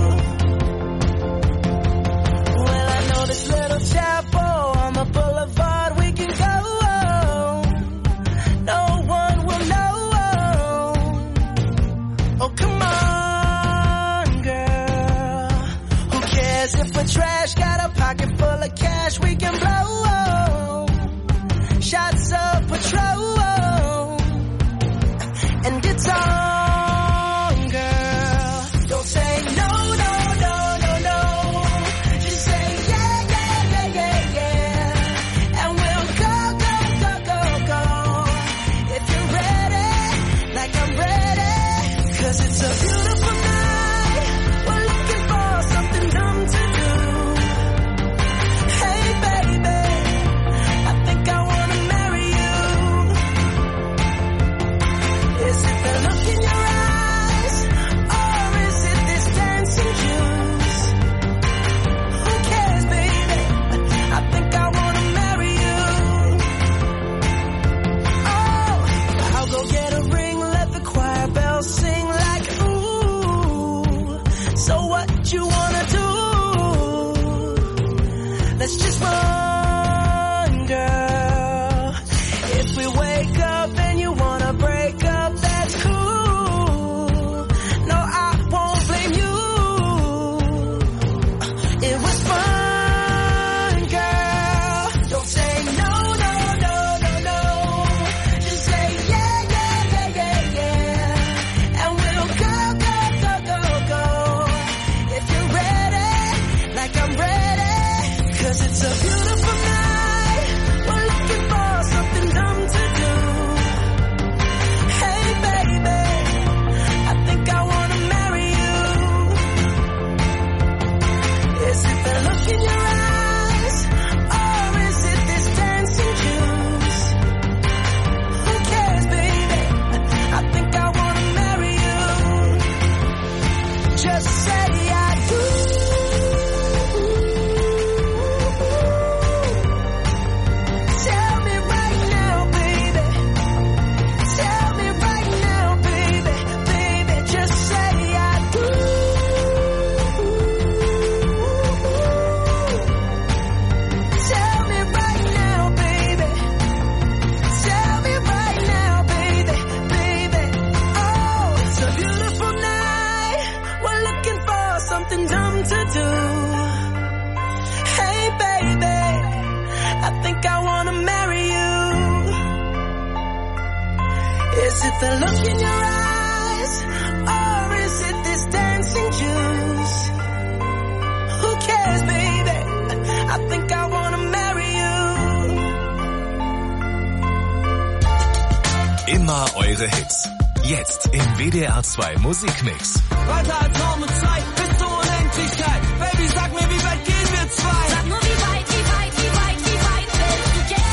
Speaker 1: Well, I know this little chapel on the boulevard we can go. No one will know. Oh, come on, girl. Who cares if we're trash? Got a pocket full of cash we can blow. Shots of Patrol. And it's on, girl. Don't say no, no, no, no, no. Just say yeah, yeah, yeah, yeah, yeah. And we'll go, go, go, go, go. If you're ready, like I'm ready. Cause it's a beautiful night. We're looking for something dumb to do. Hey baby, I think I wanna marry you. Is it the look in your eyes, or is it this dancing juice? Who cares, baby? I think I wanna marry you. Oh, I'll go get a ring, let the choir bells sing like ooh. So what you wanna do? Let's just run, girl. If we wake up and you wanna break up, that's cool. No, I won't blame you. It was fun, girl. Don't say no, no, no, no, no. Just say yeah, yeah, yeah, yeah, yeah. And we'll go, go, go, go, go. If you're ready, like I'm ready. Cause it's a beautiful it the look in your eyes? Or is it this dancing juice? Who cares, baby? I think I wanna marry you.
Speaker 3: Immer eure Hits. Jetzt im WDR 2 Musikmix.
Speaker 5: Weiter als Raum und Zeit, bis zur Unendlichkeit. Baby, sag mir, wie weit gehen wir zwei?
Speaker 16: Sag nur, wie weit willst du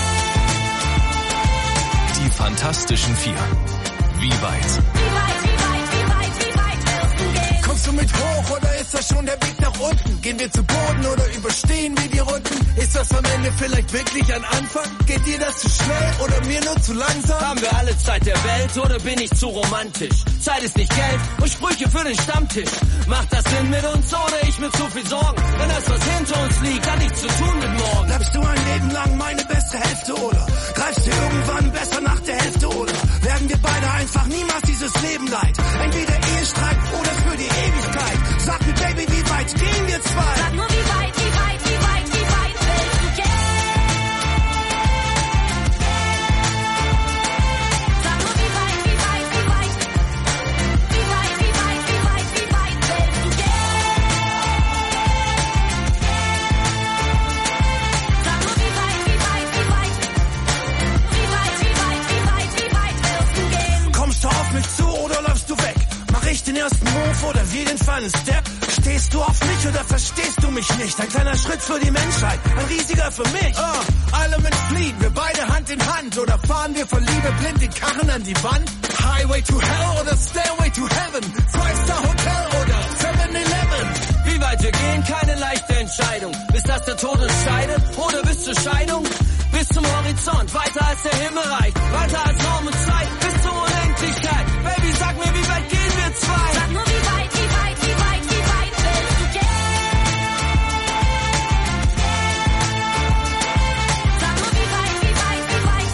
Speaker 16: gehen?
Speaker 3: Die Fantastischen Vier. Wie weit?
Speaker 16: Wie weit willst du gehen?
Speaker 4: Kommst du mit hoch oder ist das schon der Weg nach unten? Gehen wir zu Boden oder überstehen wir die Runden? Ist das am Ende vielleicht wirklich ein Anfang? Geht dir das zu schnell oder mir nur zu langsam?
Speaker 5: Haben wir alle Zeit der Welt oder bin ich zu romantisch? Zeit ist nicht Geld und Sprüche für den Stammtisch. Macht das Sinn mit uns oder ich mit zu viel Sorgen? Wenn das, was hinter uns liegt, hat nichts zu tun mit morgen.
Speaker 4: Bleibst du ein Leben lang meine beste Hälfte oder greifst du irgendwann besser nach der Hälfte oder werden wir beide einfach niemals dieses Leben leid? Entweder Ehestreit oder für die Ewigkeit. Sag mir, Baby, wie weit gehen wir zwei?
Speaker 16: Sag nur, wie weit willst du gehen? Sag nur, wie weit willst du gehen? Sag nur, wie weit willst du gehen?
Speaker 4: Kommst du auf mich zu oder läufst du weg? Mach ich den ersten Move oder wir den feinen Step? Stehst du auf mich oder verstehst du mich nicht? Ein kleiner Schritt für die Menschheit, ein riesiger für mich. Element fliehen, wir beide Hand in Hand. Oder fahren wir von Liebe blind den Karren an die Wand? Highway to Hell oder Stairway to Heaven? Five-Star Hotel oder 7-Eleven?
Speaker 5: Wie weit wir gehen, keine leichte Entscheidung. Bis dass der Tod uns scheidet oder bis zur Scheidung? Bis zum Horizont, weiter als der Himmel reicht. Weiter als Raum und Zeit, bis zur Unendlichkeit. Baby, sag mir, wie weit gehen wir zwei?
Speaker 16: Sag nur, wie weit willst du gehen? Sag nur, wie weit willst du gehen?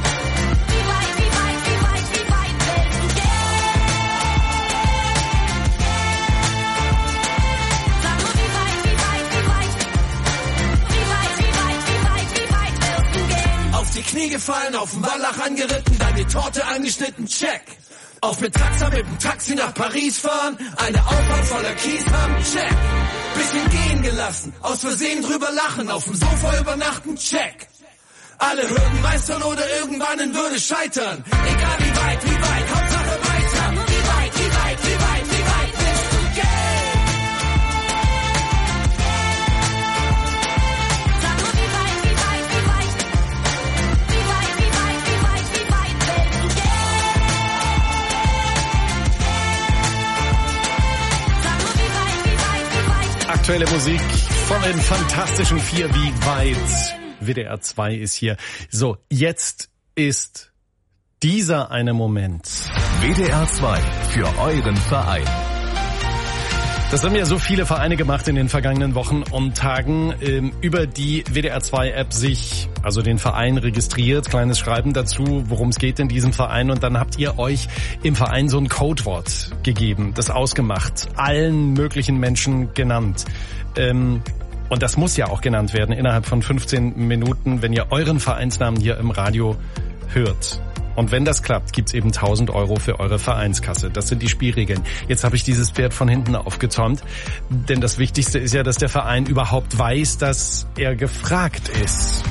Speaker 16: Sag nur, wie weit willst du gehen?
Speaker 4: Auf die Knie gefallen, auf den Wallach angeritten, dann die Torte angeschnitten, check. Auf mit Taxa mit dem Taxi nach Paris fahren, eine Auffahrt voller Kies haben, check. Bisschen gehen gelassen, aus Versehen drüber lachen, auf dem Sofa übernachten, check. Alle Hürden meistern oder irgendwann in Würde scheitern. Egal wie weit, Hauptsache weiter.
Speaker 16: Sag nur, wie weit willst du gehen? Sag nur, wie weit willst du gehen? Sag nur, wie weit.
Speaker 8: Aktuelle Musik von den Fantastischen Vier, wie weit. WDR 2 ist hier. So, jetzt ist dieser eine Moment.
Speaker 3: WDR 2 für euren Verein.
Speaker 8: Das haben ja so viele Vereine gemacht in den vergangenen Wochen und Tagen, über die WDR 2 App sich, also den Verein registriert, kleines Schreiben dazu, worum es geht in diesem Verein, und dann habt ihr euch im Verein so ein Codewort gegeben, das ausgemacht, allen möglichen Menschen genannt. Und das muss ja auch genannt werden innerhalb von 15 Minuten, wenn ihr euren Vereinsnamen hier im Radio hört. Und wenn das klappt, gibt's eben 1.000 € für eure Vereinskasse. Das sind die Spielregeln. Jetzt habe ich dieses Pferd von hinten aufgezäumt, denn das Wichtigste ist ja, dass der Verein überhaupt weiß, dass er gefragt ist.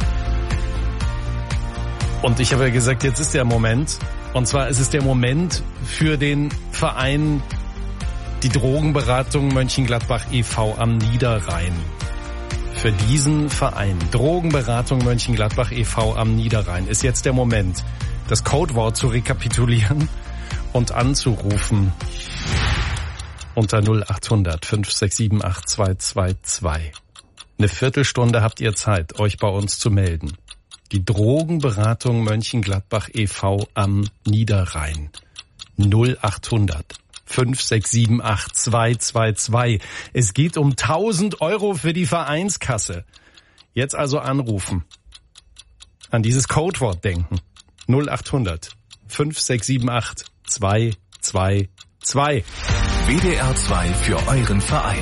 Speaker 8: Und ich habe ja gesagt, jetzt ist der Moment. Und zwar ist es der Moment für den Verein die Drogenberatung Mönchengladbach e.V. am Niederrhein. Für diesen Verein, Drogenberatung Mönchengladbach e.V. am Niederrhein, ist jetzt der Moment, das Codewort zu rekapitulieren und anzurufen unter 0800 567 8222. Eine Viertelstunde habt ihr Zeit, euch bei uns zu melden. Die Drogenberatung Mönchengladbach e.V. am Niederrhein. 0800 567 8222. Es geht um 1.000 € für die Vereinskasse. Jetzt also anrufen. An dieses Codewort denken. 0800 567 8222.
Speaker 3: WDR 2 für euren Verein.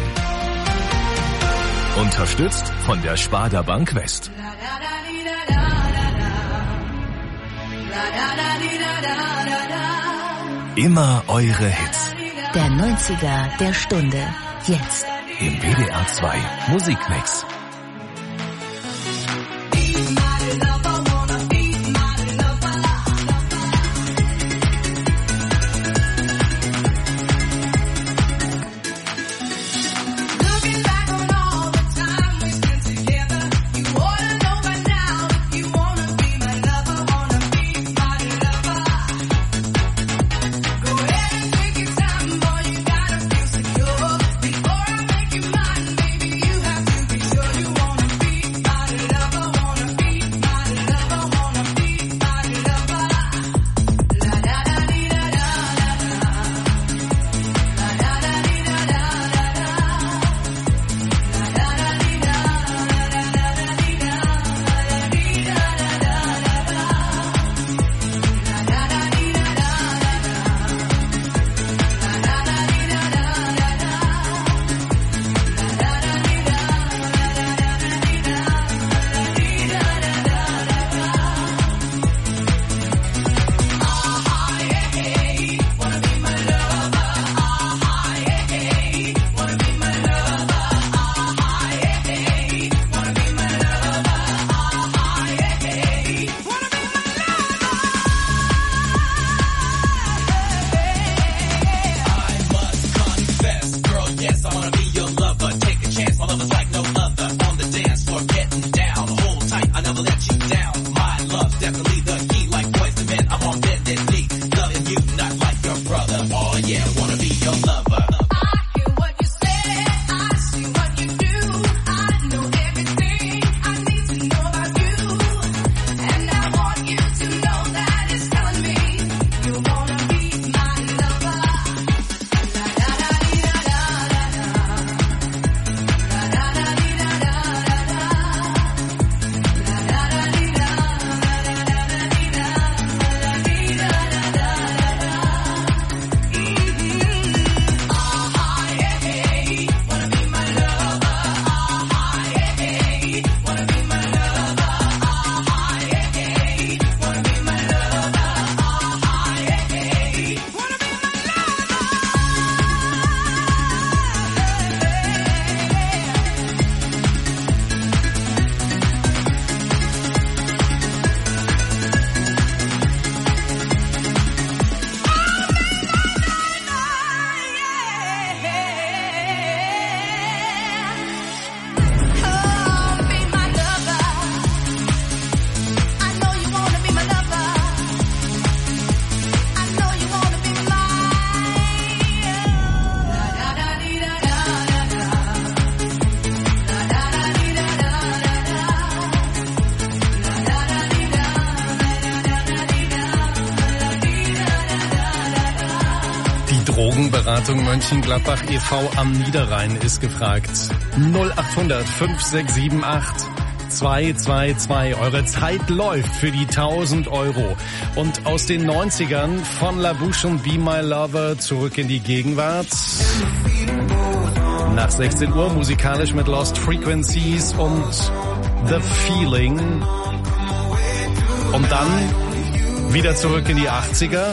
Speaker 3: Unterstützt von der Sparda Bank West. Immer eure Hits.
Speaker 15: Der 90er der Stunde. Jetzt.
Speaker 3: Im WDR 2 Musikmix.
Speaker 8: Drogenberatung Mönchengladbach e.V. am Niederrhein ist gefragt. 0800 5678 222. Eure Zeit läuft für die 1000 Euro. Und aus den 90ern von La Bouche und Be My Lover zurück in die Gegenwart. Nach 16 Uhr musikalisch mit Lost Frequencies und The Feeling. Und dann wieder zurück in die 80er.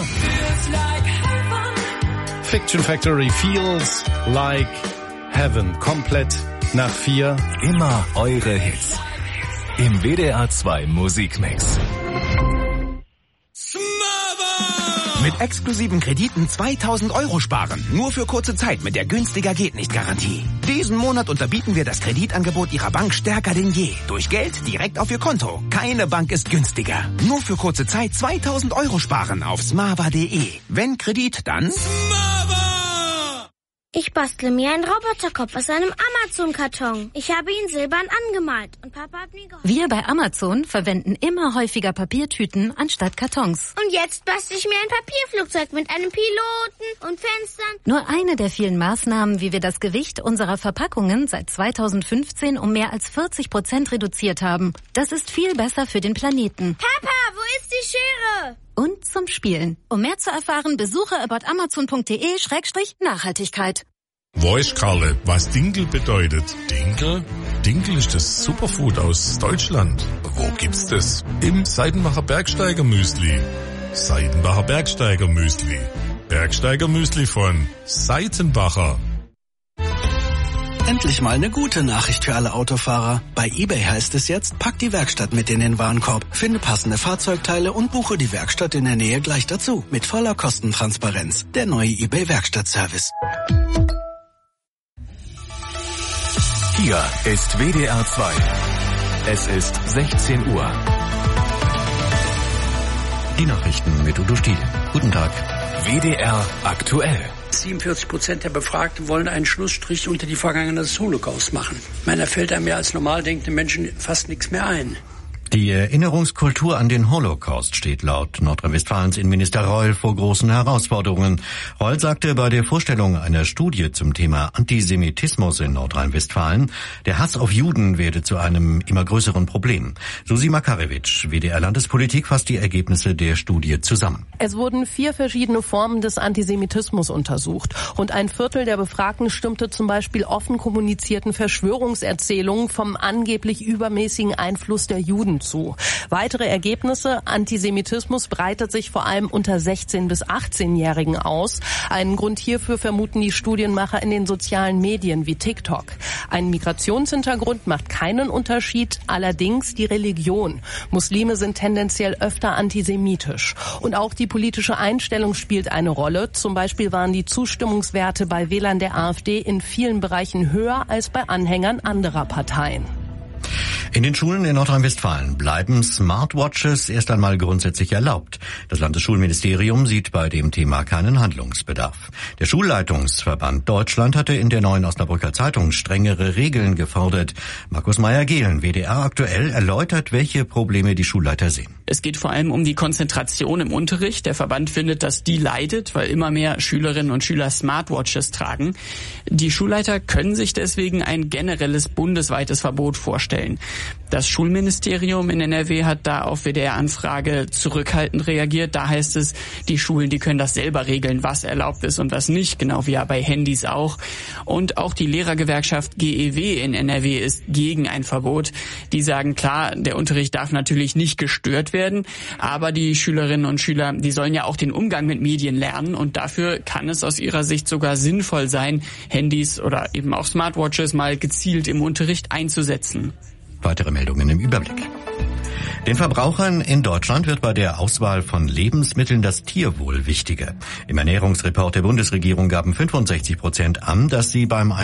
Speaker 8: Fiction Factory, Feels Like Heaven. Komplett nach 4.
Speaker 3: Immer eure Hits. Im WDR 2 Musikmix.
Speaker 9: Mit exklusiven Krediten 2000 Euro sparen. Nur für kurze Zeit mit der günstiger geht nicht Garantie. Diesen Monat unterbieten wir das Kreditangebot Ihrer Bank stärker denn je. Durch Geld direkt auf Ihr Konto. Keine Bank ist günstiger. Nur für kurze Zeit 2000 Euro sparen auf smava.de. Wenn Kredit, dann
Speaker 11: Ich bastle mir einen Roboterkopf aus einem Amazon-Karton. Ich habe ihn silbern angemalt und Papa hat mir geholfen.
Speaker 21: Wir bei Amazon verwenden immer häufiger Papiertüten anstatt Kartons.
Speaker 11: Und jetzt bastle ich mir ein Papierflugzeug mit einem Piloten und Fenstern.
Speaker 21: Nur eine der vielen Maßnahmen, wie wir das Gewicht unserer Verpackungen seit 2015 um mehr als 40% reduziert haben. Das ist viel besser für den Planeten.
Speaker 11: Papa, wo ist die Schere?
Speaker 21: Und zum Spielen. Um mehr zu erfahren, besuche aboutamazon.de/Nachhaltigkeit.
Speaker 12: Voice Karle, was Dinkel bedeutet. Dinkel?
Speaker 10: Dinkel ist das Superfood aus Deutschland. Wo gibt's das? Im Seidenbacher Bergsteiger Müsli. Seidenbacher Bergsteiger Müsli. Bergsteiger Müsli von Seitenbacher.
Speaker 12: Endlich mal eine gute Nachricht für alle Autofahrer. Bei eBay heißt es jetzt, pack die Werkstatt mit in den Warenkorb, finde passende Fahrzeugteile und buche die Werkstatt in der Nähe gleich dazu. Mit voller Kostentransparenz. Der neue eBay Werkstattservice.
Speaker 3: Hier ist WDR 2. Es ist 16 Uhr.
Speaker 13: Die Nachrichten mit Udo Stiel. Guten Tag.
Speaker 3: WDR aktuell.
Speaker 14: 47% der Befragten wollen einen Schlussstrich unter die Vergangenheit des Holocaust machen. Ich meine, da fällt einem ja als normal denkenden Menschen fast nichts mehr ein.
Speaker 13: Die Erinnerungskultur an den Holocaust steht laut Nordrhein-Westfalens Innenminister Reul vor großen Herausforderungen. Reul sagte bei der Vorstellung einer Studie zum Thema Antisemitismus in Nordrhein-Westfalen, der Hass auf Juden werde zu einem immer größeren Problem. Susi Makarewitsch, WDR Landespolitik, fasst die Ergebnisse der Studie zusammen.
Speaker 17: Es wurden 4 verschiedene Formen des Antisemitismus untersucht. Rund ein Viertel der Befragten stimmte zum Beispiel offen kommunizierten Verschwörungserzählungen vom angeblich übermäßigen Einfluss der Juden zu. Weitere Ergebnisse: Antisemitismus breitet sich vor allem unter 16- bis 18-Jährigen aus. Einen Grund hierfür vermuten die Studienmacher in den sozialen Medien wie TikTok. Ein Migrationshintergrund macht keinen Unterschied, allerdings die Religion. Muslime sind tendenziell öfter antisemitisch. Und auch die politische Einstellung spielt eine Rolle. Zum Beispiel waren die Zustimmungswerte bei Wählern der AfD in vielen Bereichen höher als bei Anhängern anderer Parteien.
Speaker 13: In den Schulen in Nordrhein-Westfalen bleiben Smartwatches erst einmal grundsätzlich erlaubt. Das Landesschulministerium sieht bei dem Thema keinen Handlungsbedarf. Der Schulleitungsverband Deutschland hatte in der Neuen Osnabrücker Zeitung strengere Regeln gefordert. Markus Meyer-Gehlen, WDR aktuell, erläutert, welche Probleme die Schulleiter sehen.
Speaker 26: Es geht vor allem um die Konzentration im Unterricht. Der Verband findet, dass die leidet, weil immer mehr Schülerinnen und Schüler Smartwatches tragen. Die Schulleiter können sich deswegen ein generelles bundesweites Verbot vorstellen. Das Schulministerium in NRW hat da auf WDR-Anfrage zurückhaltend reagiert. Da heißt es, die Schulen, die können das selber regeln, was erlaubt ist und was nicht, genau wie ja bei Handys auch. Und auch die Lehrergewerkschaft GEW in NRW ist gegen ein Verbot. Die sagen, klar, der Unterricht darf natürlich nicht gestört werden, aber die Schülerinnen und Schüler, die sollen ja auch den Umgang mit Medien lernen und dafür kann es aus ihrer Sicht sogar sinnvoll sein, Handys oder eben auch Smartwatches mal gezielt im Unterricht einzusetzen.
Speaker 13: Weitere Meldungen im Überblick. Den Verbrauchern in Deutschland wird bei der Auswahl von Lebensmitteln das Tierwohl wichtiger. Im Ernährungsreport der Bundesregierung gaben 65% an, dass sie beim